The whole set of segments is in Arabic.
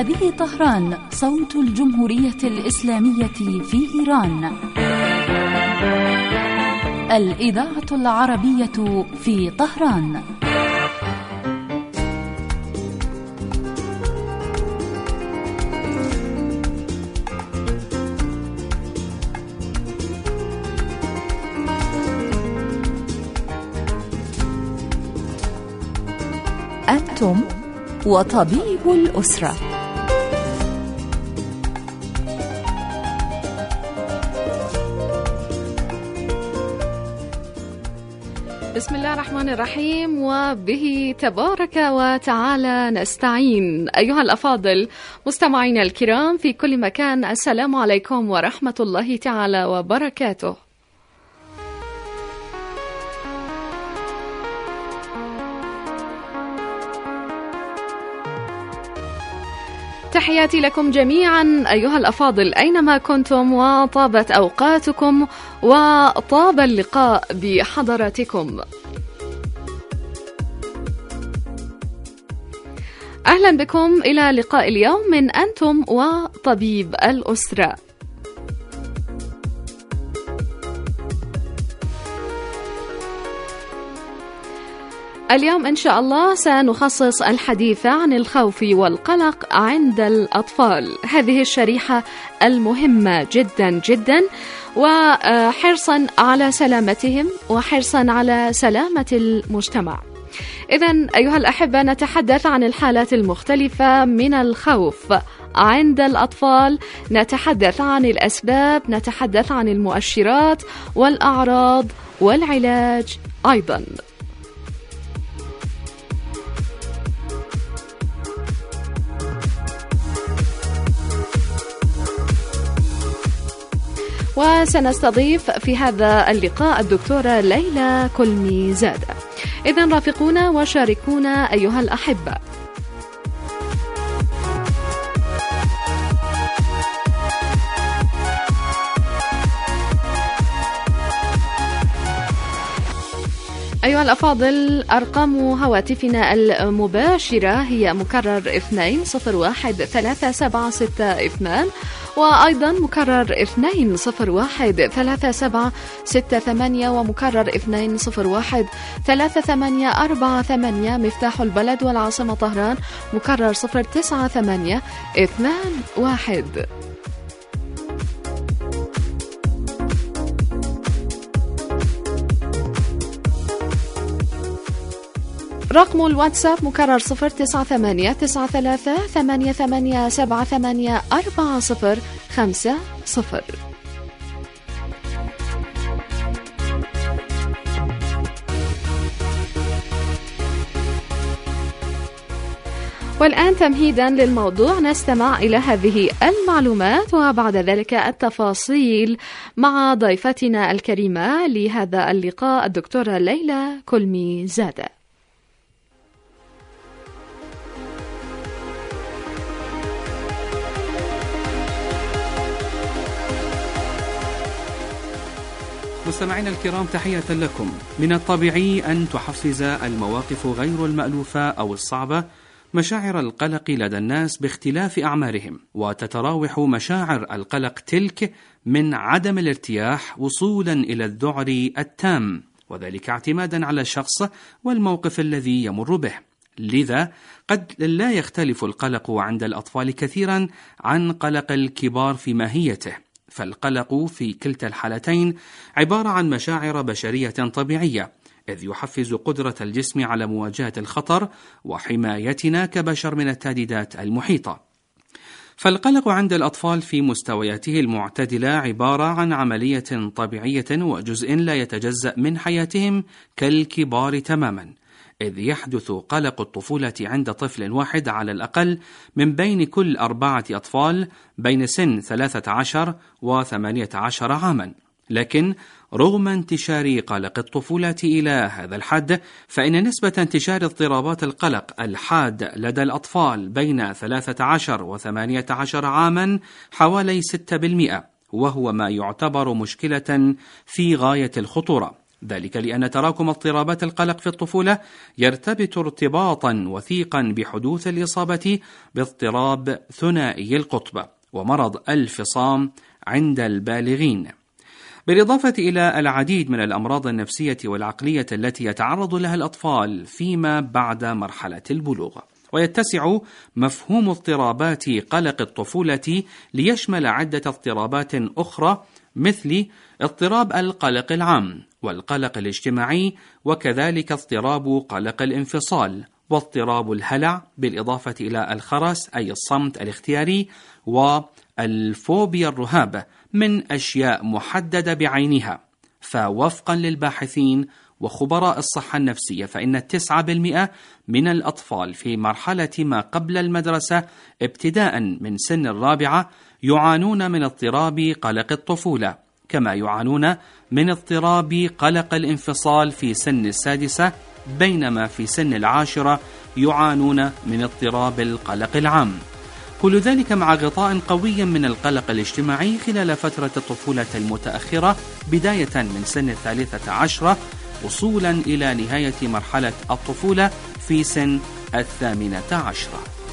هذه طهران، صوت الجمهورية الإسلامية في إيران. الإذاعة العربية في طهران. أنتم وطبيب الأسرة. بسم الله الرحمن الرحيم، وبه تبارك وتعالى نستعين. أيها الأفاضل مستمعينا الكرام في كل مكان، السلام عليكم ورحمة الله تعالى وبركاته. تحياتي لكم جميعا أيها الأفاضل أينما كنتم، وطابت أوقاتكم وطاب اللقاء بحضراتكم. أهلا بكم إلى لقاء اليوم من أنتم وطبيب الأسرة. اليوم إن شاء الله سنخصص الحديث عن الخوف والقلق عند الأطفال، هذه الشريحة المهمة جدا جدا، وحرصا على سلامتهم وحرصا على سلامة المجتمع. إذن أيها الأحبة، نتحدث عن الحالات المختلفة من الخوف عند الأطفال، نتحدث عن الأسباب، نتحدث عن المؤشرات والأعراض والعلاج أيضا. وسنستضيف في هذا اللقاء الدكتورة ليلى كلمي زادة. إذن رافقونا وشاركونا أيها الأحبة. أيها الأفاضل، أرقام هواتفنا المباشرة هي مكرر 2013762، وأيضا مكرر 2013768، ومكرر 2013848، مفتاح البلد والعاصمة طهران مكرر 09821. رقم الواتساب مكرر 0989388784050. والآن تمهيدا للموضوع نستمع إلى هذه المعلومات وبعد ذلك التفاصيل مع ضيفتنا الكريمة لهذا اللقاء الدكتورة ليلى كلمي زادة. مستمعينا الكرام، تحية لكم. من الطبيعي أن تحفز المواقف غير المألوفة أو الصعبة مشاعر القلق لدى الناس باختلاف أعمارهم، وتتراوح مشاعر القلق تلك من عدم الارتياح وصولا إلى الذعر التام، وذلك اعتمادا على الشخص والموقف الذي يمر به. لذا قد لا يختلف القلق عند الأطفال كثيرا عن قلق الكبار في ماهيته، فالقلق في كلتا الحالتين عبارة عن مشاعر بشرية طبيعية، إذ يحفز قدرة الجسم على مواجهة الخطر وحمايتنا كبشر من التهديدات المحيطة. فالقلق عند الأطفال في مستوياته المعتدلة عبارة عن عملية طبيعية وجزء لا يتجزأ من حياتهم كالكبار تماما، إذ يحدث قلق الطفولة عند طفل واحد على الأقل من بين كل 4 أطفال بين سن 13 و18 عاما. لكن رغم انتشار قلق الطفولة إلى هذا الحد، فإن نسبة انتشار اضطرابات القلق الحاد لدى الأطفال بين 13 و18 عاما حوالي 6%، وهو ما يعتبر مشكلة في غاية الخطورة. ذلك لأن تراكم اضطرابات القلق في الطفولة يرتبط ارتباطا وثيقا بحدوث الإصابة باضطراب ثنائي القطب ومرض الفصام عند البالغين، بالإضافة إلى العديد من الأمراض النفسية والعقلية التي يتعرض لها الأطفال فيما بعد مرحلة البلوغ. ويتسع مفهوم اضطرابات قلق الطفولة ليشمل عدة اضطرابات أخرى مثل اضطراب القلق العام والقلق الاجتماعي، وكذلك اضطراب قلق الانفصال واضطراب الهلع، بالإضافة إلى الخرس أي الصمت الاختياري والفوبيا الرهاب من أشياء محددة بعينها. فوفقا للباحثين وخبراء الصحة النفسية فإن 9% من الأطفال في مرحلة ما قبل المدرسة ابتداء من سن 4 يعانون من اضطراب قلق الطفولة، كما يعانون من اضطراب قلق الانفصال في سن 6، بينما في سن 10 يعانون من اضطراب القلق العام. كل ذلك مع غطاء قوي من القلق الاجتماعي خلال فترة الطفولة المتأخرة بداية من سن 13 وصولا إلى نهاية مرحلة الطفولة في سن 18.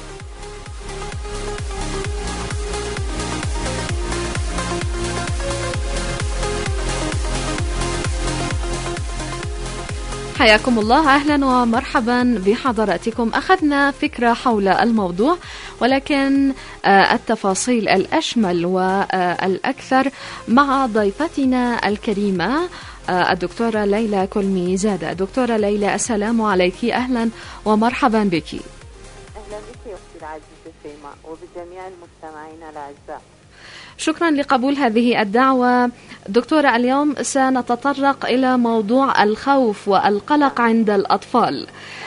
حياكم الله، أهلا ومرحبا بحضراتكم. أخذنا فكرة حول الموضوع، ولكن التفاصيل الأشمل والأكثر مع ضيفتنا الكريمة الدكتورة ليلى كلمي زادة. دكتورة ليلى، السلام عليك، أهلا ومرحبا بك. أهلا بك أختي العزيزة شيماء وبجميع المستمعين الأعزاء. شكرا لقبول هذه الدعوة. دكتورة، اليوم سنتطرق إلى موضوع الخوف والقلق عند الأطفال.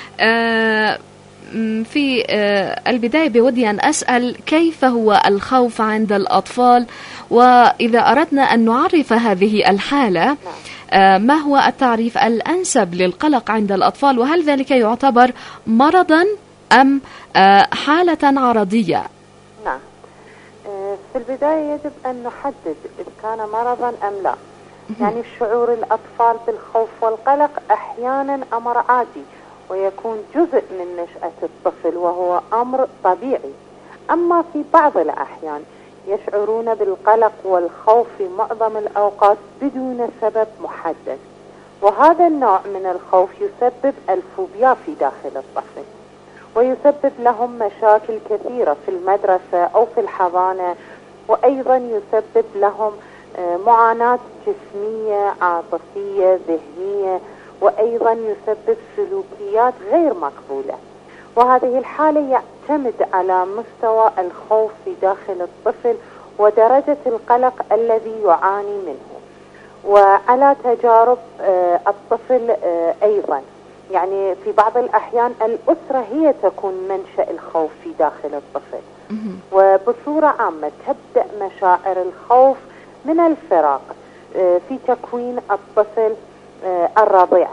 في البداية بودي أن أسأل كيف هو الخوف عند الأطفال، وإذا أردنا أن نعرف هذه الحالة ما هو التعريف الأنسب للقلق عند الأطفال، وهل ذلك يعتبر مرضا أم حالة عرضية؟ نعم، في البداية يجب أن نحدد إذا كان مرضا أم لا. يعني شعور الأطفال بالخوف والقلق أحيانا أمر عادي ويكون جزء من نشأة الطفل وهو أمر طبيعي، أما في بعض الأحيان يشعرون بالقلق والخوف في معظم الأوقات بدون سبب محدد، وهذا النوع من الخوف يسبب الفوبيا في داخل الطفل ويسبب لهم مشاكل كثيرة في المدرسة أو في الحضانة، وأيضا يسبب لهم معاناة جسمية عاطفية ذهنية، وأيضا يسبب سلوكيات غير مقبولة. وهذه الحالة يعتمد على مستوى الخوف في داخل الطفل ودرجة القلق الذي يعاني منه، وعلى تجارب الطفل أيضا. يعني في بعض الأحيان الأسرة هي تكون منشأ الخوف في داخل الطفل، وبصورة عامة تبدأ مشاعر الخوف من الفراق في تكوين الطفل الرضيع،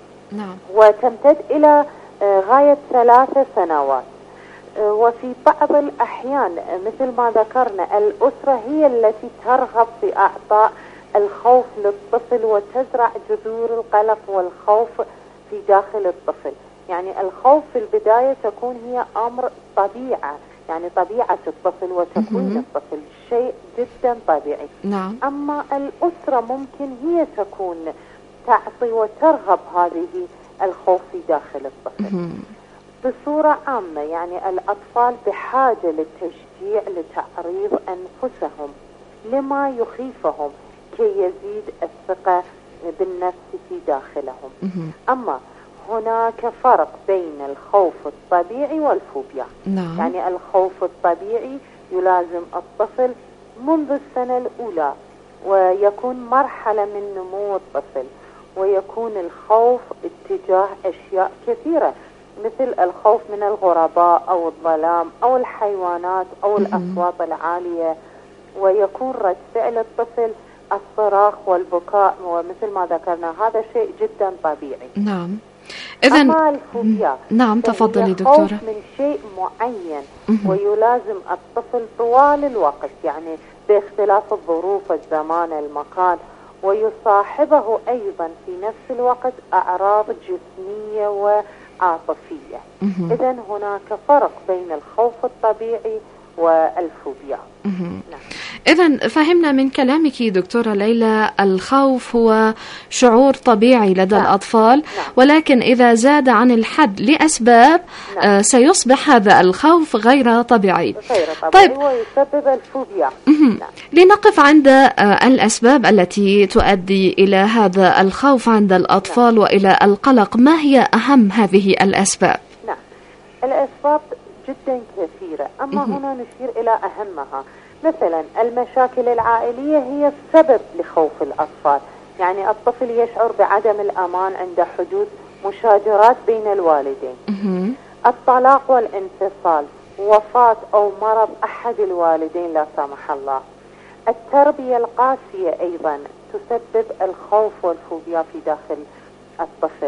وتمتد إلى غاية 3 سنوات. وفي بعض الأحيان مثل ما ذكرنا الأسرة هي التي ترغب في إعطاء الخوف للطفل وتزرع جذور القلق والخوف في داخل الطفل. يعني الخوف في البداية تكون هي أمر طبيعة، يعني طبيعة الطفل وتكوين الطفل شيء جدا طبيعي. نعم. أما الأسرة ممكن هي تكون تعطي وترغب هذه الخوف في داخل الطفل. بصورة عامة يعني الأطفال بحاجة للتشجيع لتعريض أنفسهم لما يخيفهم كي يزيد الثقة بالنفس في داخلهم. أما هناك فرق بين الخوف الطبيعي والفوبيا. نعم. يعني الخوف الطبيعي يلازم الطفل منذ السنة الأولى ويكون مرحلة من نمو الطفل، ويكون الخوف اتجاه أشياء كثيرة مثل الخوف من الغرباء أو الظلام أو الحيوانات أو الأصوات العالية، ويكون رد فعل الطفل الصراخ والبكاء، ومثل ما ذكرنا هذا شيء جدا طبيعي. نعم. أما الفوبيا نعم تفضلي دكتورة. خوف من شيء معين ويلازم الطفل طوال الوقت، يعني باختلاف الظروف الزمان المكان، ويصاحبه أيضا في نفس الوقت أعراض جسمية وعاطفية. إذن هناك فرق بين الخوف الطبيعي والفوبيا. نعم. إذن فهمنا من كلامك دكتورة ليلى الخوف هو شعور طبيعي لدى الأطفال، ولكن إذا زاد عن الحد لأسباب سيصبح هذا الخوف غير طبيعي. طيب ويسبب الفوبيا. لنقف عند الأسباب التي تؤدي إلى هذا الخوف عند الأطفال وإلى القلق. ما هي أهم هذه الأسباب؟ نعم، الأسباب جدا كثيرة، أما هنا نشير إلى أهمها. مثلا المشاكل العائلية هي السبب لخوف الأطفال، يعني الطفل يشعر بعدم الأمان عند حدوث مشاجرات بين الوالدين. الطلاق والانفصال، وفاة أو مرض أحد الوالدين لا سمح الله. التربية القاسية أيضا تسبب الخوف والفوبيا في داخل الطفل.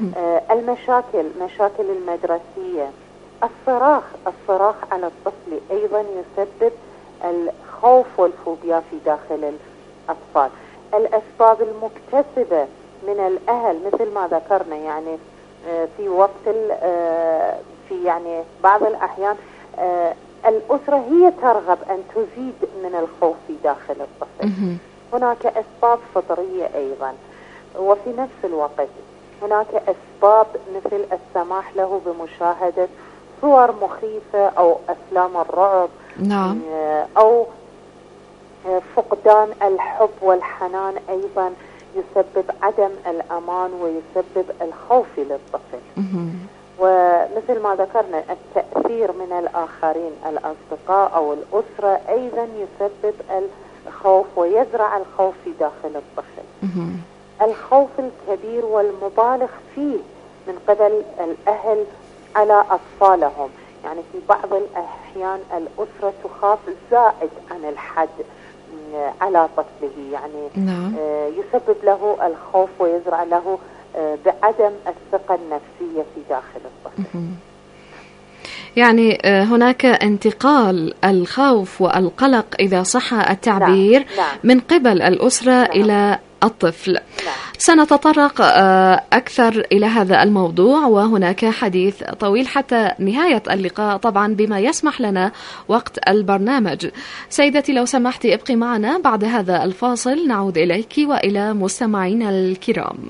مشاكل المدرسية، الصراخ على الطفل أيضا يسبب الخوف والفوبيا في داخل الأطفال. الأسباب المكتسبة من الأهل مثل ما ذكرنا، يعني في وقت في يعني بعض الأحيان الأسرة هي ترغب أن تزيد من الخوف في داخل الطفل. هناك أسباب فطرية أيضا، وفي نفس الوقت هناك أسباب مثل السماح له بمشاهدة صور مخيفة أو أفلام الرعب. نعم. أو فقدان الحب والحنان أيضا يسبب عدم الأمان ويسبب الخوف للطفل. ومثل ما ذكرنا التأثير من الآخرين، الأصدقاء أو الأسرة أيضا يسبب الخوف ويزرع الخوف في داخل الطفل. الخوف الكبير والمبالغ فيه من قبل الأهل على أطفالهم، يعني في بعض الأحيان الأسرة تخاف زائد عن الحد على طفله، يعني يسبب له الخوف ويزرع له بعدم الثقة النفسية في داخل الطفل. يعني هناك انتقال الخوف والقلق إذا صح التعبير من قبل الأسرة إلى الطفل. سنتطرق أكثر إلى هذا الموضوع، وهناك حديث طويل حتى نهاية اللقاء طبعا بما يسمح لنا وقت البرنامج. سيدتي لو سمحت ابقي معنا، بعد هذا الفاصل نعود إليك وإلى مستمعينا الكرام.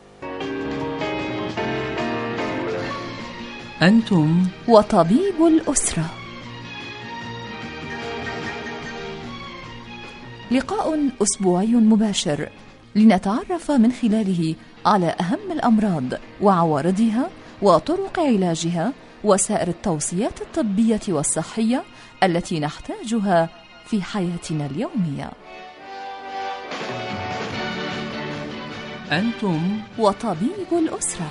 أنتم وطبيب الأسرة، لقاء أسبوعي مباشر لنتعرف من خلاله على أهم الأمراض وعوارضها وطرق علاجها وسائر التوصيات الطبية والصحية التي نحتاجها في حياتنا اليومية. أنتم وطبيب الأسرة.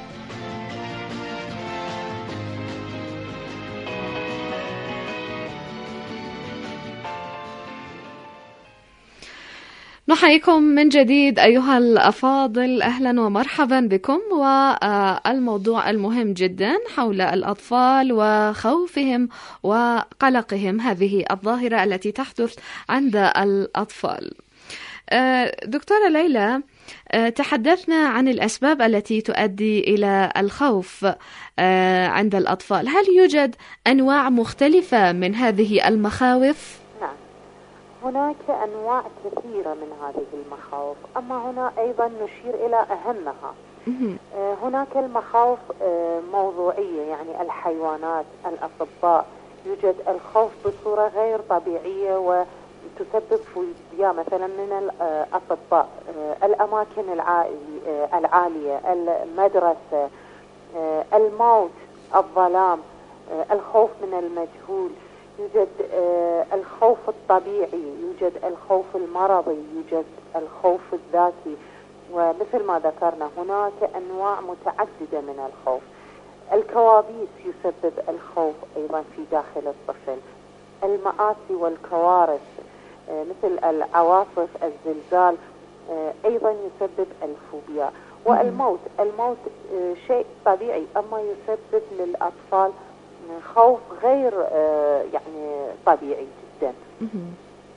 نحييكم من جديد أيها الأفاضل، أهلا ومرحبا بكم. والموضوع المهم جدا حول الأطفال وخوفهم وقلقهم، هذه الظاهرة التي تحدث عند الأطفال. دكتورة ليلى، تحدثنا عن الأسباب التي تؤدي إلى الخوف عند الأطفال. هل يوجد أنواع مختلفة من هذه المخاوف؟ هناك أنواع كثيرة من هذه المخاوف، أما هنا أيضا نشير إلى أهمها. هناك المخاوف موضوعية، يعني الحيوانات، الأطباء، يوجد الخوف بصورة غير طبيعية وتسبب فوبيا مثلا من الأطباء. الأماكن العالية، المدرسة، الموت، الظلام، الخوف من المجهول. يوجد الخوف الطبيعي، يوجد الخوف المرضي، يوجد الخوف الذاتي، ومثل ما ذكرنا هناك أنواع متعددة من الخوف. الكوابيس يسبب الخوف أيضا في داخل الطفل. المآسي والكوارث مثل العواصف، الزلزال أيضا يسبب الفوبيا. الموت شيء طبيعي، أما يسبب للأطفال خوف غير يعني طبيعي جدا.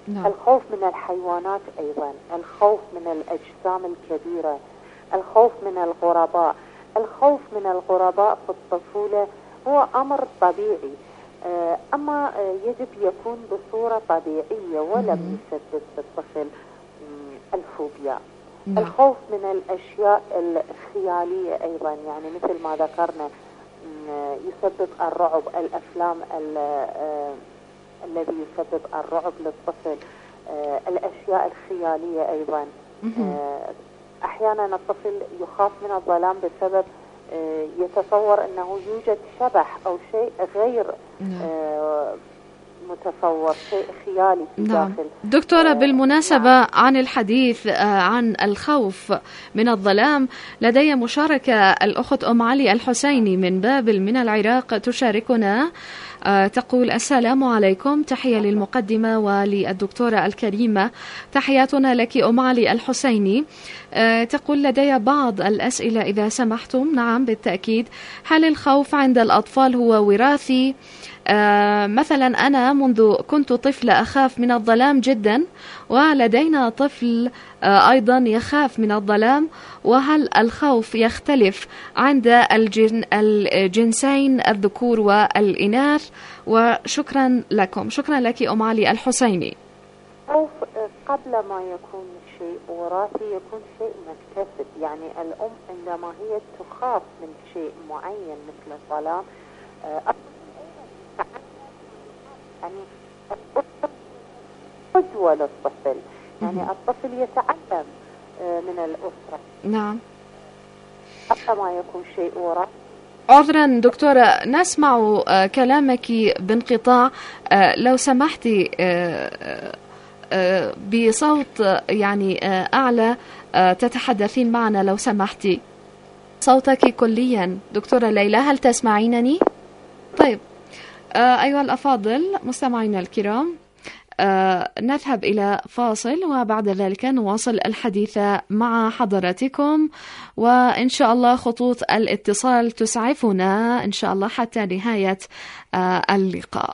الخوف من الحيوانات أيضا، الخوف من الأجسام الكبيرة، الخوف من الغرباء. الخوف من الغرباء في الطفولة هو أمر طبيعي، أما يجب يكون بصورة طبيعية ولم يسبب بالطفل الفوبيا. الخوف من الأشياء الخيالية أيضا، يعني مثل ما ذكرنا يسبب الرعب، الأفلام الذي يسبب الرعب للطفل، الأشياء الخيالية أيضا. أحيانا الطفل يخاف من الظلام بسبب يتصور أنه يوجد شبح أو شيء غير متصور، شيء خيالي في داخل. دكتورة، بالمناسبة عن الحديث عن الخوف من الظلام، لدي مشاركة الأخت أم علي الحسيني من بابل من العراق تشاركنا. تقول: السلام عليكم، تحية للمقدمة وللدكتورة الكريمة. تحياتنا لك أم علي الحسيني. تقول: لدي بعض الأسئلة إذا سمحتم. نعم بالتأكيد. هل الخوف عند الأطفال هو وراثي؟ مثلا أنا منذ كنت طفلة أخاف من الظلام جدا، ولدينا طفل أيضا يخاف من الظلام. وهل الخوف يختلف عند الجنسين الذكور والإناث؟ وشكرا لكم. شكرا لك أم علي الحسيني. الخوف قبل ما يكون شيء وراثي يكون شيء مكتسب، يعني الأم عندما هي تخاف من شيء معين مثل الظلام يعني قدوة للطفل، يعني الطفل يتعلم من الأسرة. نعم. قبل ما يكون شيء وراثي. عذرا دكتورة، نسمع كلامك بانقطاع. لو سمحتي بصوت يعني أعلى تتحدثين معنا لو سمحتي. صوتك كليا. دكتورة ليلى، هل تسمعينني؟ طيب. أيها الأفاضل مستمعينا الكرام، نذهب إلى فاصل وبعد ذلك نواصل الحديث مع حضراتكم، وإن شاء الله خطوط الاتصال تسعفنا إن شاء الله حتى نهاية اللقاء.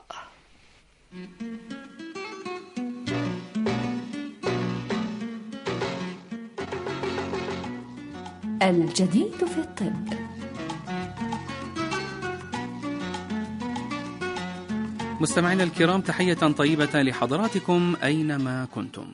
الجديد في الطب. مستمعينا الكرام، تحية طيبة لحضراتكم أينما كنتم.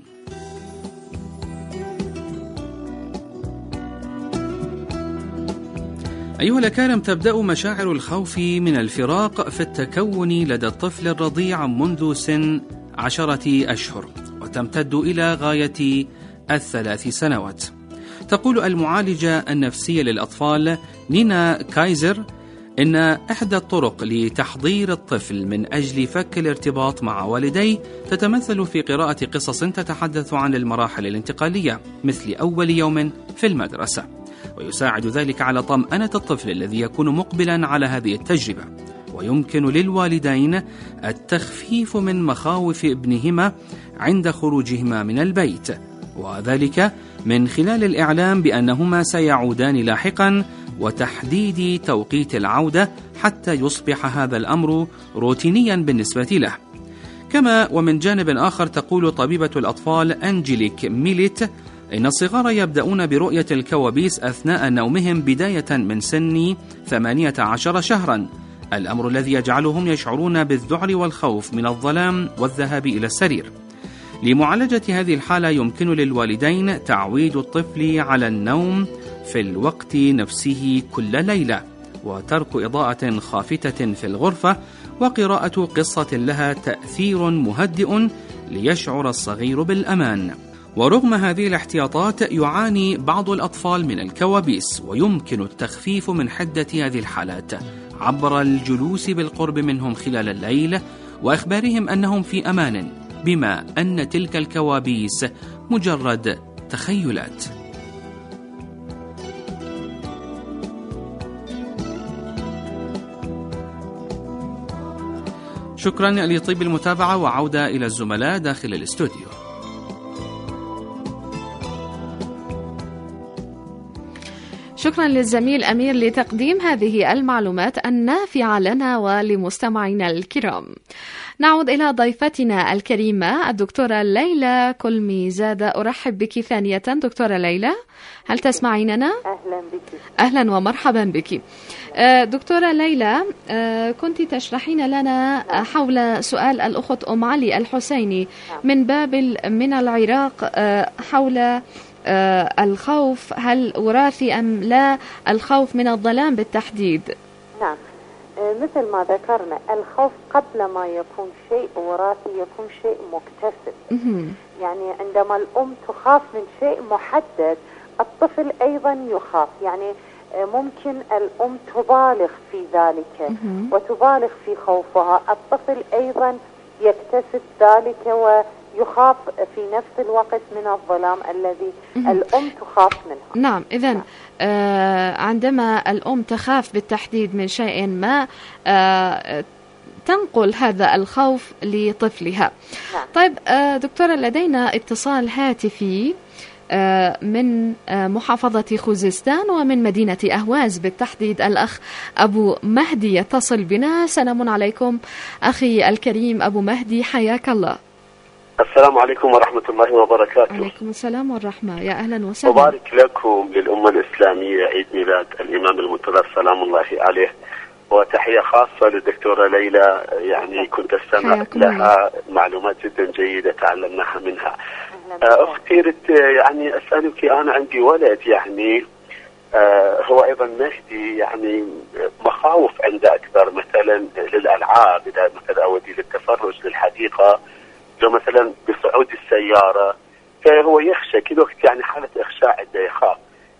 أيها الأكارم، تبدأ مشاعر الخوف من الفراق في التكون لدى الطفل الرضيع منذ سن 10 أشهر، وتمتد إلى غاية 3 سنوات. تقول المعالجة النفسية للأطفال نينا كايزر إن إحدى الطرق لتحضير الطفل من أجل فك الارتباط مع والديه تتمثل في قراءة قصص تتحدث عن المراحل الانتقالية مثل أول يوم في المدرسة، ويساعد ذلك على طمأنة الطفل الذي يكون مقبلا على هذه التجربة. ويمكن للوالدين التخفيف من مخاوف ابنهما عند خروجهما من البيت، وذلك من خلال الإعلام بأنهما سيعودان لاحقا وتحديد توقيت العودة حتى يصبح هذا الأمر روتينيا بالنسبة له. كما ومن جانب آخر تقول طبيبة الأطفال أنجيليك ميليت إن الصغار يبدأون برؤية الكوابيس أثناء نومهم بداية من سن 18 شهرا، الأمر الذي يجعلهم يشعرون بالذعر والخوف من الظلام والذهاب إلى السرير. لمعالجة هذه الحالة يمكن للوالدين تعويد الطفل على النوم في الوقت نفسه كل ليلة، وترك إضاءة خافتة في الغرفة، وقراءة قصة لها تأثير مهدئ ليشعر الصغير بالأمان. ورغم هذه الاحتياطات يعاني بعض الأطفال من الكوابيس، ويمكن التخفيف من حدة هذه الحالات عبر الجلوس بالقرب منهم خلال الليل وإخبارهم أنهم في أمان، بما أن تلك الكوابيس مجرد تخيلات. شكرا لطيب المتابعة، وعودة إلى الزملاء داخل الاستوديو. شكرا للزميل أمير لتقديم هذه المعلومات النافعة لنا ولمستمعينا الكرام. نعود إلى ضيفتنا الكريمة الدكتورة ليلى كلمي زادة. أرحب بك ثانية دكتورة ليلى، هل تسمعيننا؟ أهلا بك. أهلا ومرحبا بك. دكتورة ليلى، كنت تشرحين لنا حول سؤال الأخت أم علي الحسيني من بابل من العراق حول الخوف، هل وراثي أم لا الخوف من الظلام بالتحديد؟ نعم، مثل ما ذكرنا الخوف قبل ما يكون شيء وراثي يكون شيء مكتسب. يعني عندما الأم تخاف من شيء محدد الطفل أيضا يخاف. يعني ممكن الأم تبالغ في ذلك وتبالغ في خوفها، الطفل أيضا يكتسب ذلك ويخاف في نفس الوقت من الظلام الذي الأم تخاف منه. نعم، إذن عندما الأم تخاف بالتحديد من شيء ما تنقل هذا الخوف لطفلها. نعم. طيب دكتورة، لدينا اتصال هاتفي من محافظة خوزستان ومن مدينة أهواز بالتحديد. الأخ أبو مهدي يتصل بنا. سلام عليكم أخي الكريم أبو مهدي، حياك الله. السلام عليكم ورحمة الله وبركاته. عليكم السلام والرحمة، يا أهلا وسهلا. مبارك لكم للأمة الإسلامية عيد ميلاد الإمام المنتظر سلام الله عليه، وتحية خاصة للدكتورة ليلى. يعني كنت أستمع لها معلومات جدا جيدة تعلمناها منها. أختي يعني أسألك، أنا عندي ولد يعني هو أيضا مهدي، يعني مخاوف عنده أكثر مثلا للألعاب، إذا مثلا أودي للتفرج للحديقة، لو مثلا بصعود السيارة فهو يخشى كل وقت، يعني حالة إخشاع عنده، يخاف.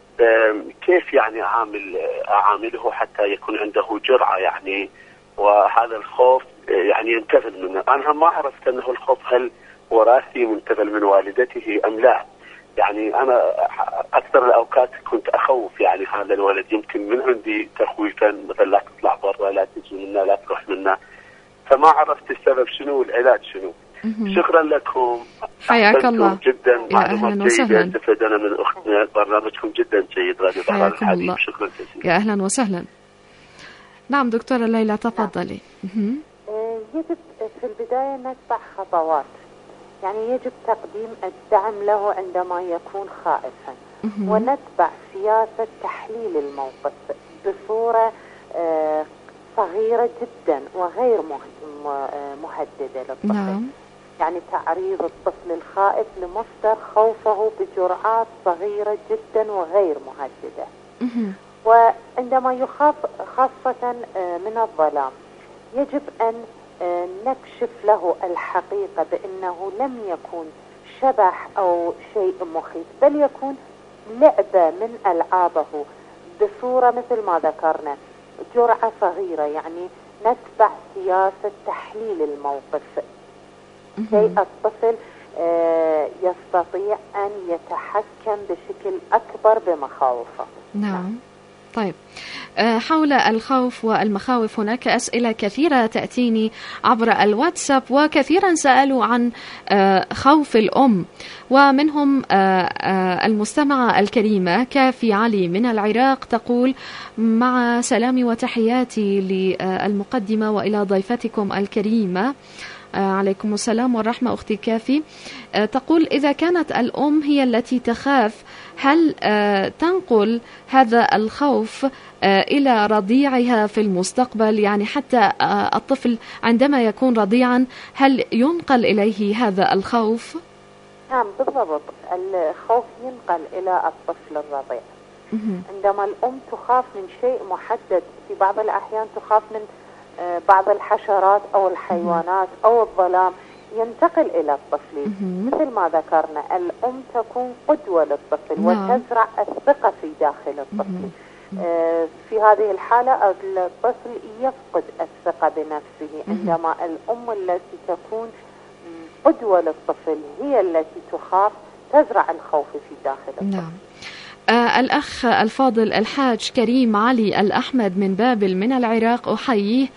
كيف يعني أعامله حتى يكون عنده جرعة يعني وهذا الخوف يعني ينتقل منه؟ أنا ما عرفت أنه الخوف هل وراثي منتقل من والدته أم لا. يعني أنا أكثر الأوقات كنت أخوف يعني هذا الولد، يمكن من عندي تخويفا مثلا لا تطلع برا، لا تجي منا، لا تروح منا، فما عرفت السبب شنو والعلاج شنو. شكرا لكم، حياك الله جدا، معلومات جيدة استفدنا من أختنا، برنامجكم جدا جيد راديو بحر الحديث. شكرا جزيلا، يا أهلا وسهلا. نعم دكتورة ليلى تفضلي. يجب في البداية نتبع خطوات، يعني يجب تقديم الدعم له عندما يكون خائفا، ونتبع سياسة تحليل الموقف بصورة صغيرة جدا وغير مهددة للطفل. نعم. يعني تعريض الطفل الخائف لمصدر خوفه بجرعات صغيرة جدا وغير مهددة. وعندما يخاف خاصة من الظلام يجب أن نكشف له الحقيقة بأنه لم يكن شبح أو شيء مخيف، بل يكون لعبة من ألعابه بصورة مثل ما ذكرنا جرعة صغيرة. يعني نتبع سياسة تحليل الموقف كي الطفل يستطيع أن يتحكم بشكل أكبر بمخاوفه. نعم. طيب، حول الخوف والمخاوف هناك أسئلة كثيرة تأتيني عبر الواتساب، وكثيرا سألوا عن خوف الأم، ومنهم المستمعة الكريمة كافي علي من العراق تقول: مع سلامي وتحياتي للمقدمة وإلى ضيفتكم الكريمة. عليكم السلام والرحمة أختي كافي. تقول: إذا كانت الأم هي التي تخاف، هل تنقل هذا الخوف إلى رضيعها في المستقبل؟ يعني حتى الطفل عندما يكون رضيعا هل ينقل إليه هذا الخوف؟ نعم بالضبط، الخوف ينقل إلى الطفل الرضيع. عندما الأم تخاف من شيء محدد، في بعض الأحيان تخاف من بعض الحشرات أو الحيوانات أو الظلام، ينتقل إلى الطفل. مثل ما ذكرنا الأم تكون قدوة للطفل وتزرع الثقة في داخل الطفل. في هذه الحالة الطفل يفقد الثقة بنفسه عندما الأم التي تكون قدوة للطفل هي التي تخاف، تزرع الخوف في داخل الطفل. نعم. الأخ الفاضل الحاج كريم علي الأحمد من بابل من العراق، أحييه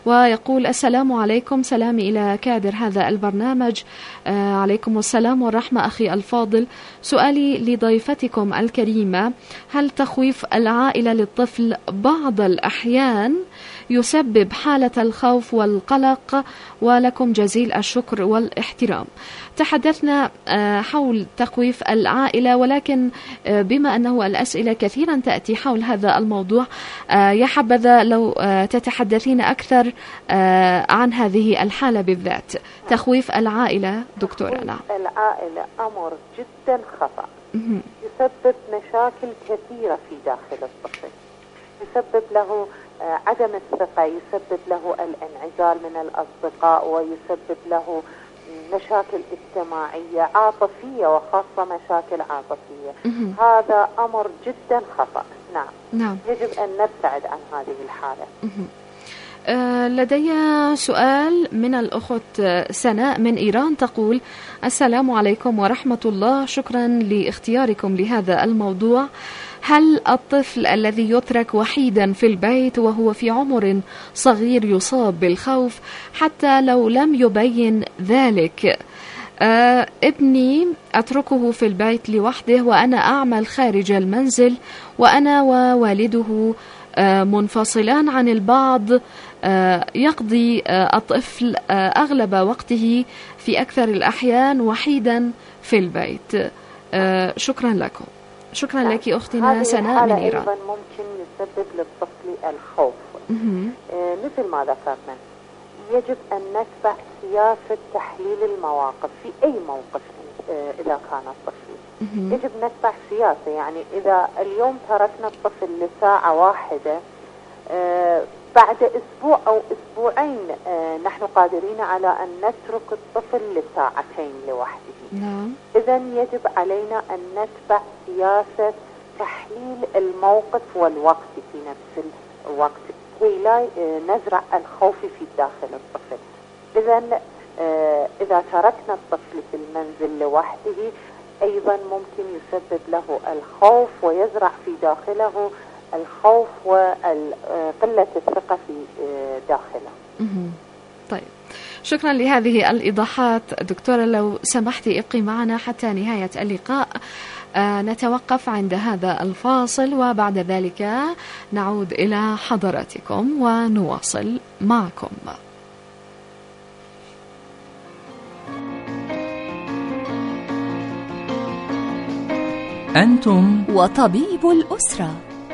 ويقول: السلام عليكم، سلامي إلى كادر هذا البرنامج. عليكم السلام والرحمة أخي الفاضل. سؤالي لضيفتكم الكريمة: هل تخويف العائلة للطفل بعض الأحيان يسبب حالة الخوف والقلق؟ ولكم جزيل الشكر والاحترام. تحدثنا حول تخويف العائلة، ولكن بما أنه الأسئلة كثيرا تأتي حول هذا الموضوع، يا حبذا لو تتحدثين أكثر عن هذه الحالة بالذات، تخويف العائلة دكتورة. نعم. العائلة أمر جدا خطأ، يسبب مشاكل كثيرة في داخل الطفل، يسبب له عدم الثقة، يسبب له الانعزال من الأصدقاء، ويسبب له مشاكل اجتماعية عاطفية، وخاصة مشاكل عاطفية. هذا أمر جدا خطأ. نعم. يجب أن نبتعد عن هذه الحالة. لدي سؤال من الأخت سناء من إيران، تقول: السلام عليكم ورحمة الله، شكرا لاختياركم لهذا الموضوع. هل الطفل الذي يترك وحيدا في البيت وهو في عمر صغير يصاب بالخوف حتى لو لم يبين ذلك؟ ابني أتركه في البيت لوحده وأنا أعمل خارج المنزل، وأنا ووالده منفصلان عن البعض. يقضي الطفل أغلب وقته في أكثر الأحيان وحيدا في البيت. شكرا لكم. شكرا لك أختنا سناء من إيران. أيضا ممكن يسبب للطفل الخوف. مثل ما ذكرنا، يجب أن نتبع سياسة تحليل المواقف في أي موقف. إذا كان الطفل يجب نتبع سياسة، يعني إذا اليوم تركنا الطفل لساعة واحدة، بعد أسبوع أو أسبوعين نحن قادرين على أن نترك الطفل لساعتين لوحده. نعم. إذن يجب علينا أن نتبع سياسة تحليل الموقف والوقت في نفس الوقت كي لا نزرع الخوف في داخل الطفل. إذن إذا تركنا الطفل في المنزل لوحده أيضا ممكن يسبب له الخوف ويزرع في داخله الخوف وقلة الثقة في داخله. طيب، شكرا لهذه الإيضاحات دكتورة. لو سمحتي ابقي معنا حتى نهاية اللقاء. نتوقف عند هذا الفاصل، وبعد ذلك نعود إلى حضراتكم ونواصل معكم. أنتم وطبيب الأسرة.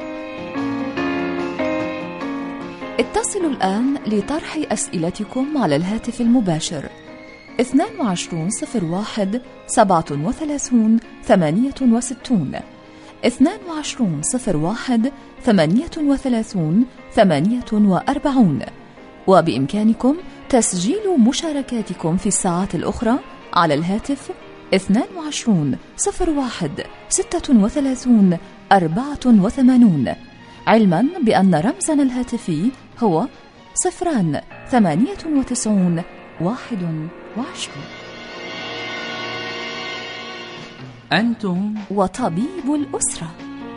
اتصلوا الآن لطرح أسئلتكم على الهاتف المباشر 22 01 37 68 22 01 38 48. وبإمكانكم تسجيل مشاركاتكم في الساعات الأخرى على الهاتف 22 01 36 84، علما بأن رمزنا الهاتفي هو 098 21. أنتم وطبيب الأسرة.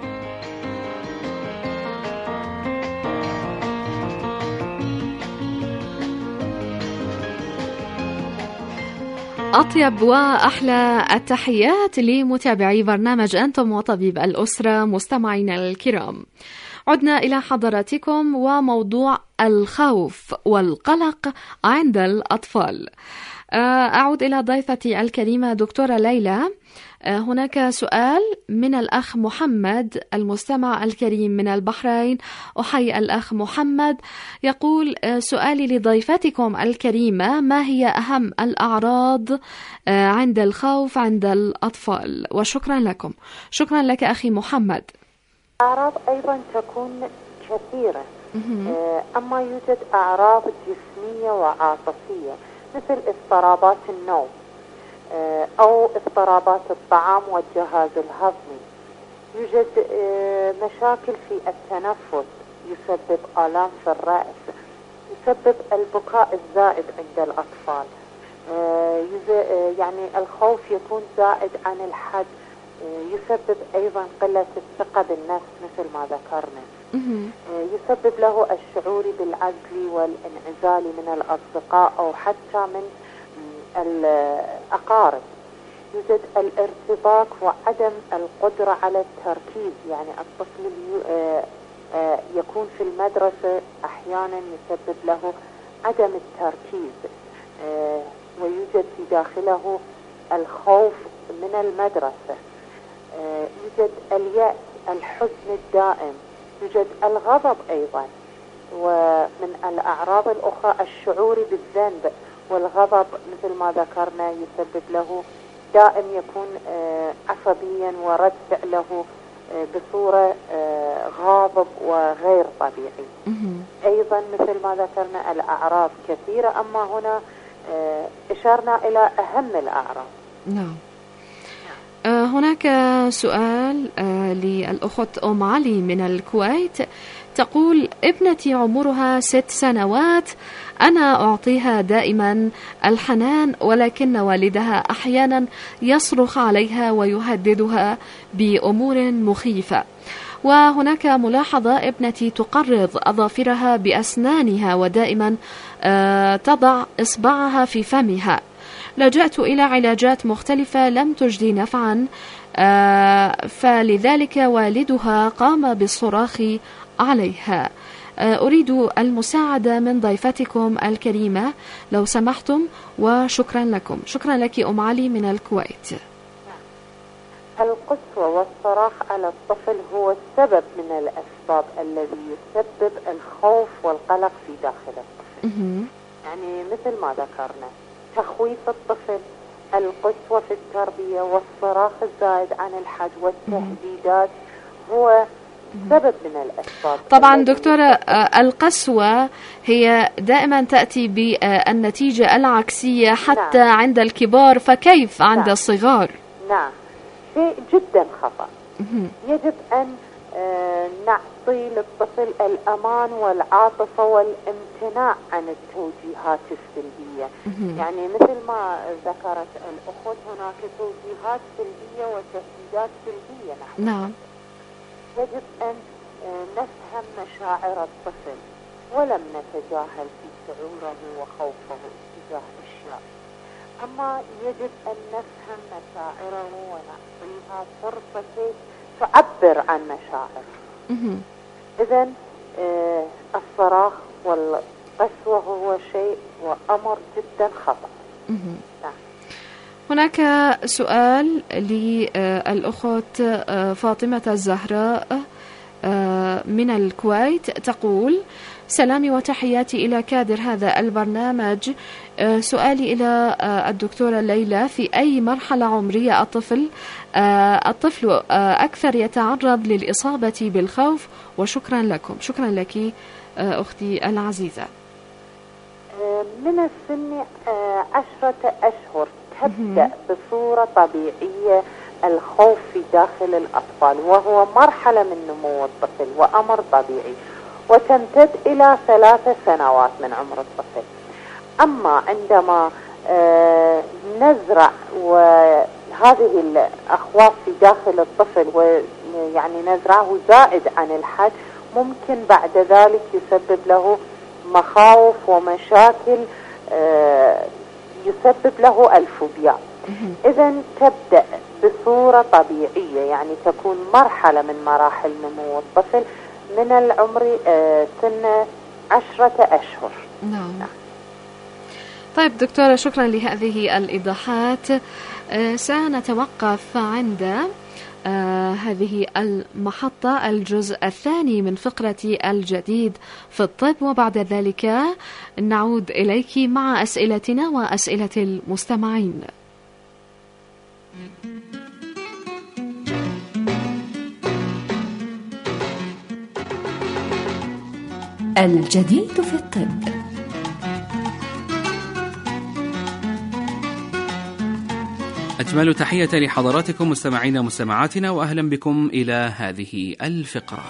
أطيب وأحلى التحيات لمتابعي برنامج أنتم وطبيب الأسرة مستمعينا الكرام. عدنا إلى حضراتكم وموضوع الخوف والقلق عند الأطفال. أعود إلى ضيفتي الكريمة دكتورة ليلى. هناك سؤال من الأخ محمد المستمع الكريم من البحرين. أحيي الأخ محمد. يقول: سؤالي لضيفتكم الكريمة: ما هي أهم الأعراض عند الخوف عند الأطفال؟ وشكرا لكم. شكرا لك أخي محمد. أعراض أيضا تكون كثيرة، أما يوجد أعراض جسمية وعاطفية مثل اضطرابات النوم أو اضطرابات الطعام والجهاز الهضمي. يوجد مشاكل في التنفس، يسبب آلام في الرأس، يسبب البكاء الزائد عند الأطفال. يعني الخوف يكون زائد عن الحد، يسبب أيضا قلة الثقة بالنفس مثل ما ذكرنا. يسبب له الشعور بالعزل والانعزال من الأصدقاء أو حتى من الأقارب. يوجد الارتباك وعدم القدرة على التركيز، يعني الطفل يكون في المدرسة أحيانا يسبب له عدم التركيز، ويوجد في داخله الخوف من المدرسة. يوجد اليأس، الحزن الدائم، يوجد الغضب أيضا. ومن الأعراض الأخرى الشعور بالذنب والغضب مثل ما ذكرنا، يسبب له دائم يكون عصبيا ورد فعله بصورة غاضب وغير طبيعي. أيضا مثل ما ذكرنا الأعراض كثيرة، أما هنا أشرنا إلى أهم الأعراض. نعم. هناك سؤال للأخت أم علي من الكويت، تقول: ابنتي عمرها 6 سنوات، أنا أعطيها دائما الحنان، ولكن والدها أحيانا يصرخ عليها ويهددها بأمور مخيفة. وهناك ملاحظة: ابنتي تقرض أظافرها بأسنانها ودائما تضع إصبعها في فمها. لجأت إلى علاجات مختلفة لم تجدي نفعا، فلذلك والدها قام بالصراخ عليها. أريد المساعدة من ضيفتكم الكريمة لو سمحتم، وشكرا لكم. شكرا لك أم علي من الكويت. القسوة والصراخ على الطفل هو السبب من الأسباب الذي يسبب الخوف والقلق في داخل الطفل. يعني مثل ما ذكرنا تخويف الطفل، القسوة في التربية، والصراخ الزائد عن الحد والتهديدات هو سبب من الأسباب. طبعا دكتورة، القسوة هي دائما تأتي بالنتيجة العكسية حتى نعم. عند الكبار، فكيف عند نعم. الصغار؟ نعم، شيء جدا خطأ. يجب أن نعطي للطفل الأمان والعاطفة والامتناع عن التوجيهات السلبية. يعني مثل ما ذكرت الأخت، هناك توجيهات سلبية وتهديدات سلبية. نعم. يجب أن نفهم مشاعر الطفل ولم نتجاهل في شعوره وخوفه تجاه أشياء. أما يجب أن نفهم مشاعره ونعطيها فرصة تعبر عن مشاعره. إذن الصراخ والقسوة هو شيء وأمر جدا خطأ. هناك سؤال للأخت فاطمة الزهراء من الكويت، تقول: سلامي وتحياتي إلى كادر هذا البرنامج. سؤالي إلى الدكتورة ليلى: في أي مرحلة عمرية الطفل أكثر يتعرض للإصابة بالخوف؟ وشكرا لكم. شكرا لك أختي العزيزة. من السن 10 أشهر تبدأ بصورة طبيعية الخوف في داخل الأطفال، وهو مرحلة من نمو الطفل وأمر طبيعي، وتمتد إلى 3 سنوات من عمر الطفل. أما عندما نزرع وهذه الأخواف في داخل الطفل ويعني نزرعه زائد عن الحد، ممكن بعد ذلك يسبب له مخاوف ومشاكل، يسبب له الفوبيا. إذن تبدأ بصورة طبيعية، يعني تكون مرحلة من مراحل نمو الطفل من العمر سن 10 أشهر. نعم. طيب دكتورة، شكرا لهذه الإيضاحات. سنتوقف عند هذه المحطة الجزء الثاني من فقرة الجديد في الطب، وبعد ذلك نعود إليك مع أسئلتنا وأسئلة المستمعين. الجديد في الطب. أجمل تحية لحضراتكم مستمعينا مستمعاتنا، وأهلا بكم إلى هذه الفقرة.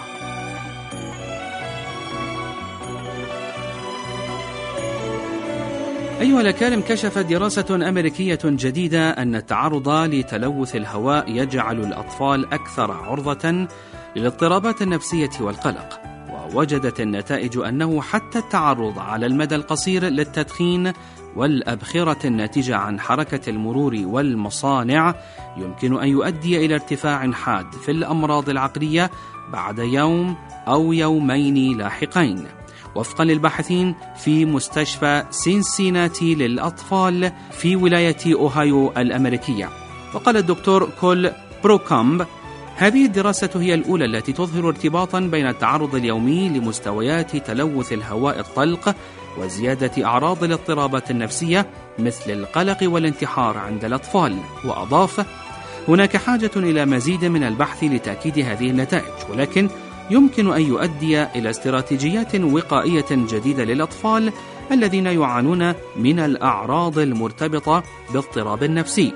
أيها الأكارم، كشفت دراسة أمريكية جديدة أن التعرض لتلوث الهواء يجعل الأطفال أكثر عرضة للاضطرابات النفسية والقلق. ووجدت النتائج أنه حتى التعرض على المدى القصير للتدخين والأبخرة الناتجة عن حركة المرور والمصانع يمكن أن يؤدي إلى ارتفاع حاد في الأمراض العقلية بعد يوم أو يومين لاحقين، وفقا للباحثين في مستشفى سينسيناتي للأطفال في ولاية أوهايو الأمريكية. وقال الدكتور كول بروكامب: هذه الدراسة هي الأولى التي تظهر ارتباطا بين التعرض اليومي لمستويات تلوث الهواء الطلق وزيادة أعراض الاضطرابات النفسية مثل القلق والانتحار عند الأطفال. وأضاف: هناك حاجة إلى مزيد من البحث لتأكيد هذه النتائج، ولكن يمكن أن يؤدي إلى استراتيجيات وقائية جديدة للأطفال الذين يعانون من الأعراض المرتبطة باضطراب نفسي.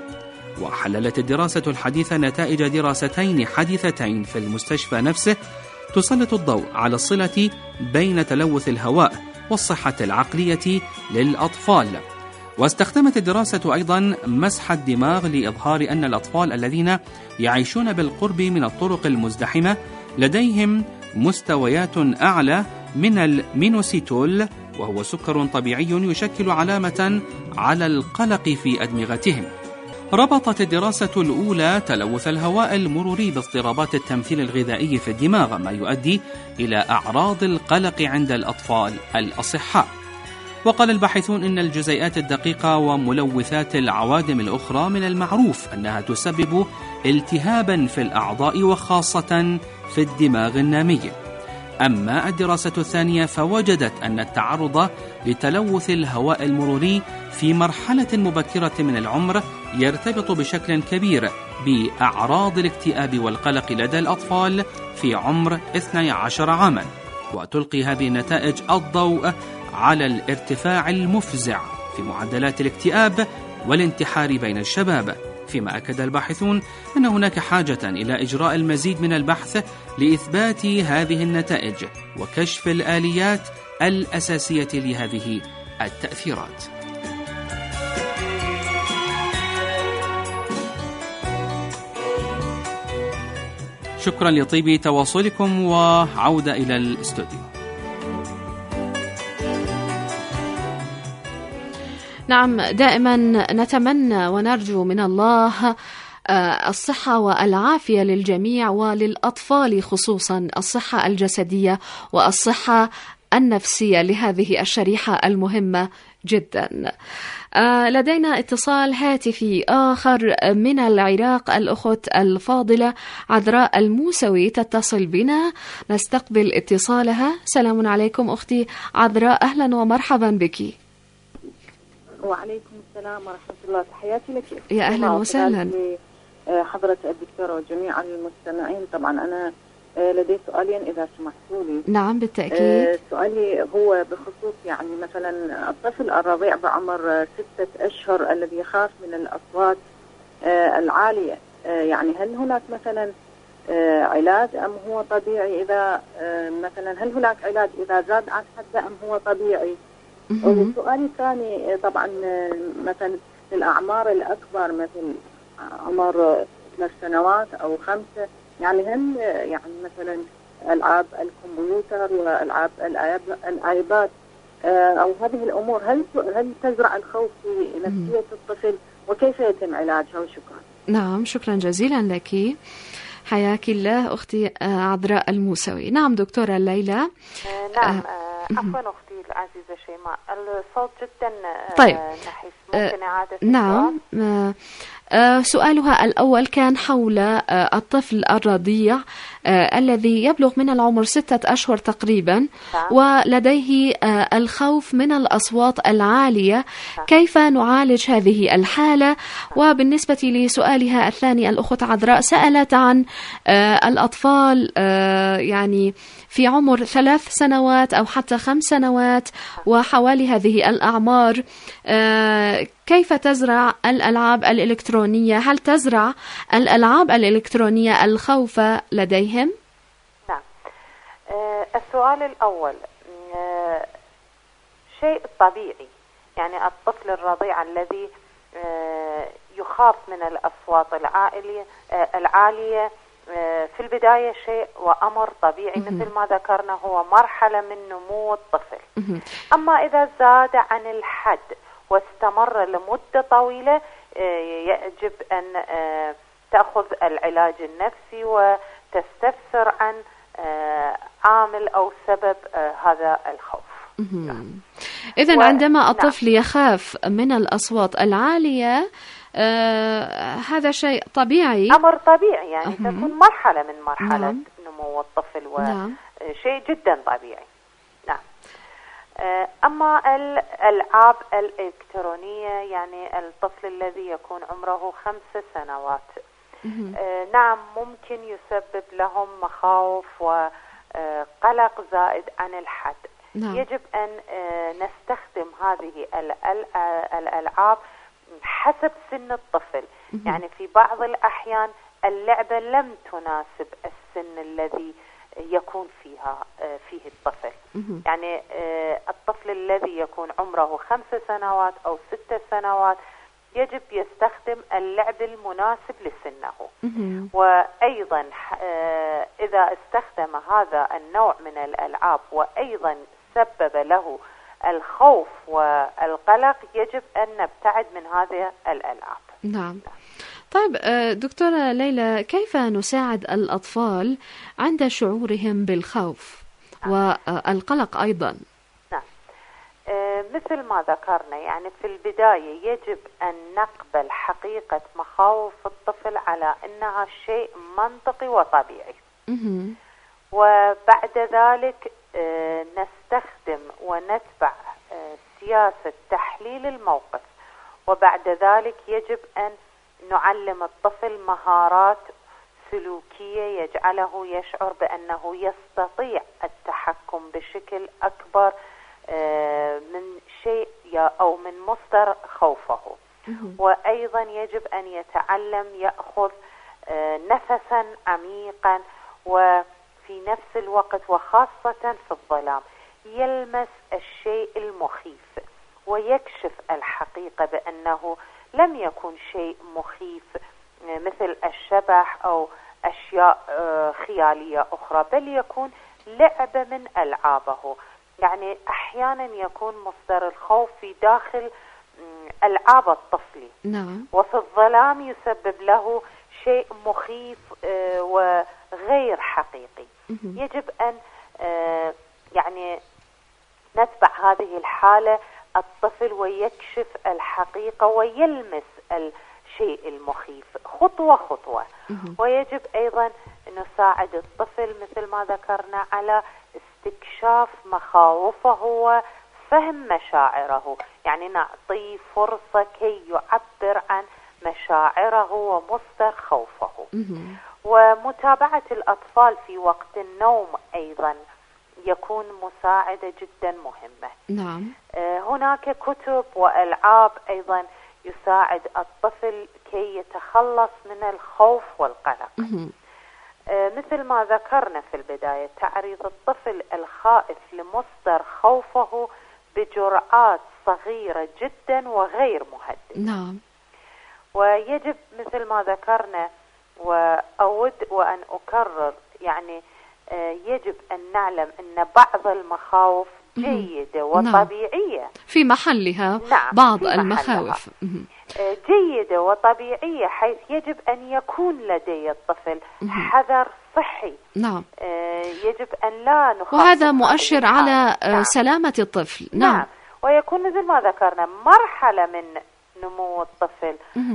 وحللت الدراسة الحديثة نتائج دراستين حديثتين في المستشفى نفسه تسلط الضوء على الصلة بين تلوث الهواء والصحة العقلية للأطفال. واستخدمت الدراسة أيضا مسح الدماغ لإظهار أن الأطفال الذين يعيشون بالقرب من الطرق المزدحمة لديهم مستويات أعلى من المينوسيتول، وهو سكر طبيعي يشكل علامة على القلق في أدمغتهم. ربطت الدراسة الأولى تلوث الهواء المروري باضطرابات التمثيل الغذائي في الدماغ، ما يؤدي إلى أعراض القلق عند الأطفال الأصحاء. وقال الباحثون إن الجزيئات الدقيقة وملوثات العوادم الأخرى من المعروف أنها تسبب التهابا في الأعضاء وخاصة في الدماغ النامي. أما الدراسة الثانية فوجدت أن التعرض لتلوث الهواء المروري في مرحلة مبكرة من العمر يرتبط بشكل كبير بأعراض الاكتئاب والقلق لدى الأطفال في عمر 12 عاما. وتلقي هذه النتائج الضوء على الارتفاع المفزع في معدلات الاكتئاب والانتحار بين الشباب، فيما أكد الباحثون أن هناك حاجة إلى إجراء المزيد من البحث لإثبات هذه النتائج وكشف الآليات الأساسية لهذه التأثيرات. شكرا لطيب تواصلكم، وعودة إلى الاستوديو. نعم، دائما نتمنى ونرجو من الله الصحة والعافية للجميع، وللأطفال خصوصا الصحة الجسدية والصحة النفسية لهذه الشريحة المهمة جدا. لدينا اتصال هاتفي آخر من العراق. الأخت الفاضلة عذراء الموسوي تتصل بنا، نستقبل اتصالها. سلام عليكم أختي عذراء، أهلا ومرحبا بك. وعليكم السلام ورحمة الله، تحياتي لك. يا أهلا وسهلا حضرة الدكتورة وجميع المستمعين. طبعا أنا لدي سؤالين إذا سمحتوا لي. نعم بالتأكيد. سؤالي هو بخصوص يعني مثلا الطفل الرضيع بعمر 6 أشهر الذي يخاف من الأصوات العالية، يعني هل هناك مثلا علاج أم هو طبيعي؟ إذا مثلا هل هناك علاج إذا زاد عن حده أم هو طبيعي؟ والسؤال الثاني طبعا مثلا الأعمار الأكبر مثل عمر 3 سنوات أو 5، يعني هل يعني مثلا ألعاب الكمبيوتر وألعاب الآيباد أو هذه الأمور هل تزرع الخوف في نفسية الطفل، وكيف يتم علاجها؟ وشكرا. نعم، شكرا جزيلا لك، حياك الله أختي عذراء الموسوي. نعم دكتورة ليلى. نعم عفوا أختي العزيزة شيماء، الصوت جدا طيب. نحس، ممكن إعادة؟ نعم. سؤالها الأول كان حول الطفل الرضيع الذي يبلغ من العمر 6 أشهر تقريبا، ولديه الخوف من الأصوات العالية، كيف نعالج هذه الحالة؟ وبالنسبة لسؤالها الثاني الأخت عذراء سألت عن الأطفال يعني في عمر 3 سنوات أو حتى 5 سنوات وحوالي هذه الأعمار، كيف تزرع الألعاب الإلكترونية؟ هل تزرع الألعاب الإلكترونية الخوف لديهم؟ نعم. السؤال الأول، شيء طبيعي يعني الطفل الرضيع الذي يخاف من الأصوات العالية في البداية شيء وأمر طبيعي مثل ما ذكرنا، هو مرحلة من نمو الطفل. أما إذا زاد عن الحد واستمر لمدة طويلة يجب أن تأخذ العلاج النفسي وتستفسر عن عامل أو سبب هذا الخوف. إذن عندما الطفل يخاف من الأصوات العالية هذا شيء طبيعي، أمر طبيعي، يعني تكون مرحلة من مرحلة نمو الطفل وشيء جدا طبيعي. نعم. أما الألعاب الإلكترونية، يعني الطفل الذي يكون عمره 5 سنوات نعم ممكن يسبب لهم مخاوف وقلق زائد عن الحد. يجب أن نستخدم هذه الألعاب حسب سن الطفل. يعني في بعض الأحيان اللعبة لم تناسب السن الذي يكون فيه الطفل. يعني الطفل الذي يكون عمره 5 سنوات أو 6 سنوات يجب يستخدم اللعب المناسب لسنه. وأيضا إذا استخدم هذا النوع من الألعاب وأيضا سبب له الخوف والقلق يجب أن نبتعد من هذه الألعاب. نعم. طيب دكتورة ليلى، كيف نساعد الأطفال عند شعورهم بالخوف والقلق أيضا؟ نعم. مثل ما ذكرنا، يعني في البداية يجب أن نقبل حقيقة مخاوف الطفل على أنها شيء منطقي وطبيعي. وبعد ذلك نستخدم ونتبع سياسة تحليل الموقف. وبعد ذلك يجب أن نعلم الطفل مهارات سلوكية يجعله يشعر بأنه يستطيع التحكم بشكل أكبر من شيء أو من مصدر خوفه. وأيضا يجب أن يتعلم يأخذ نفسا عميقا، وفي نفس الوقت وخاصة في الظلام يلمس الشيء المخيف ويكشف الحقيقة بأنه لم يكن شيء مخيف مثل الشبح أو أشياء خيالية أخرى، بل يكون لعبة من ألعابه. يعني أحيانا يكون مصدر الخوف في داخل ألعاب الطفل. نعم. وفي الظلام يسبب له شيء مخيف وغير حقيقي. يجب أن يعني نتبع هذه الحالة الطفل ويكشف الحقيقة ويلمس الشيء المخيف خطوة خطوة. ويجب أيضا نساعد الطفل مثل ما ذكرنا على استكشاف مخاوفه وفهم مشاعره. يعني نعطيه فرصة كي يعبر عن مشاعره ومصدر خوفه. ومتابعة الأطفال في وقت النوم أيضا يكون مساعدة جدا مهمة. نعم. هناك كتب وألعاب أيضا يساعد الطفل كي يتخلص من الخوف والقلق. مثل ما ذكرنا في البداية، تعريض الطفل الخائف لمصدر خوفه بجرعات صغيرة جدا وغير مهدئة. نعم. ويجب مثل ما ذكرنا، وأود وأن أكرر، يعني يجب أن نعلم أن بعض المخاوف جيدة وطبيعية. نعم. في محلها. نعم. بعض في المخاوف جيدة وطبيعية، حيث يجب أن يكون لدي الطفل حذر صحي. نعم. يجب أن لا نخاف، وهذا مؤشر على سلامة الطفل. نعم. ويكون مثل ما ذكرنا مرحلة من نمو الطفل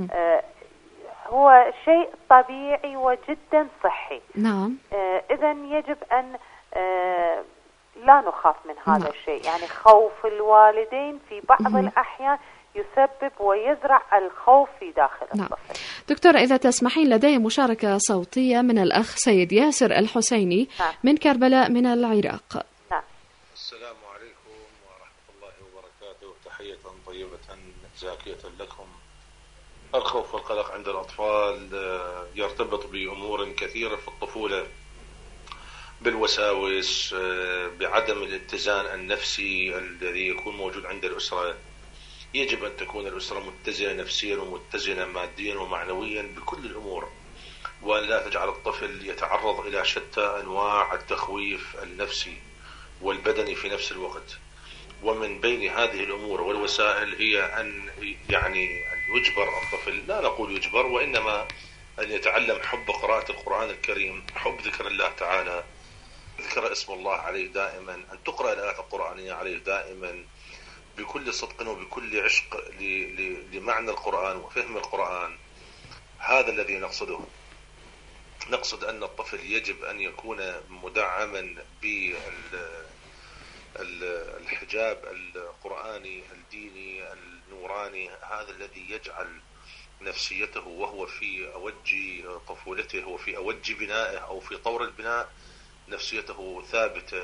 هو شيء طبيعي وجدا صحي. نعم. إذن يجب أن لا نخاف من هذا الشيء. يعني خوف الوالدين في بعض الأحيان يسبب ويزرع الخوف في داخل الطفل. دكتورة، إذا تسمحين لدي مشاركة صوتية من الأخ سيد ياسر الحسيني من كربلاء من العراق. السلام عليكم ورحمة الله وبركاته. تحية طيبة زاكية لكم. الخوف والقلق عند الأطفال يرتبط بأمور كثيرة في الطفولة، بالوساوس، بعدم الاتزان النفسي الذي يكون موجود عند الأسرة، يجب أن تكون الأسرة متزنة نفسيا ومتزنة ماديا ومعنويا بكل الأمور، وأن لا تجعل الطفل يتعرض إلى شتى أنواع التخويف النفسي والبدني في نفس الوقت. ومن بين هذه الأمور والوسائل هي أن يجبر الطفل، لا نقول يجبر، وإنما أن يتعلم حب قراءة القرآن الكريم، حب ذكر الله تعالى، ذكر اسم الله عليه دائما، أن تقرأ الآيات القرآنية عليه دائما بكل صدق وبكل عشق لمعنى القرآن وفهم القرآن. هذا الذي نقصده. نقصد أن الطفل يجب أن يكون مدعما بالحجاب القرآني الديني النوراني، هذا الذي يجعل نفسيته وهو في أوج طفولته وفي أوج بنائه أو في طور البناء نفسيته ثابتة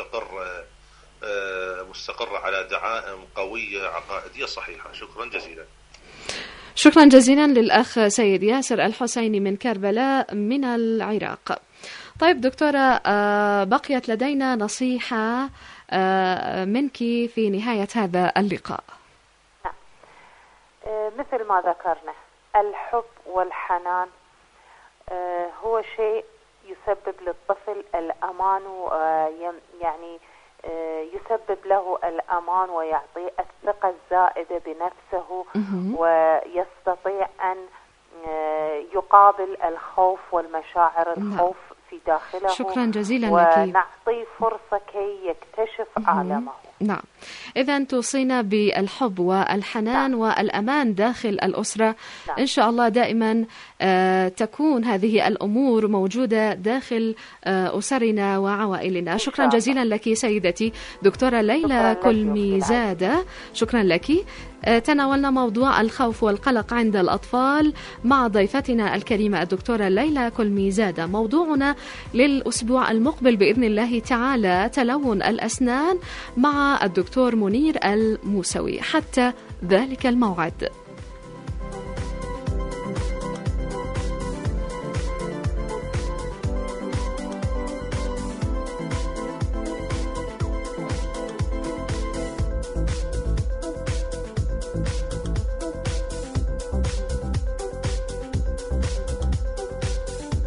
مستقرة على دعائم قوية عقائدية صحيحة. شكرا جزيلا. شكرا جزيلا للأخ سيد ياسر الحسيني من كربلاء من العراق. طيب دكتورة، بقيت لدينا نصيحة منك في نهاية هذا اللقاء. مثل ما ذكرنا، الحب والحنان هو شيء يسبب للطفل الأمان، يعني يسبب له الأمان ويعطيه الثقة الزائدة بنفسه، ويستطيع أن يقابل الخوف والمشاعر الخوف في داخله. شكرا جزيلا لك. ونعطيه فرصة كي يكتشف عالمه. نعم، إذن توصينا بالحب والحنان والأمان داخل الأسرة. إن شاء الله دائما تكون هذه الأمور موجودة داخل أسرنا وعوائلنا. شكرا جزيلا لك سيدتي دكتورة ليلى كلميزادة، شكرا لك. تناولنا موضوع الخوف والقلق عند الأطفال مع ضيفتنا الكريمة الدكتورة ليلى كلميزادة. موضوعنا للأسبوع المقبل بإذن الله تعالى تلون الأسنان مع الدكتور منير الموسوي. حتى ذلك الموعد.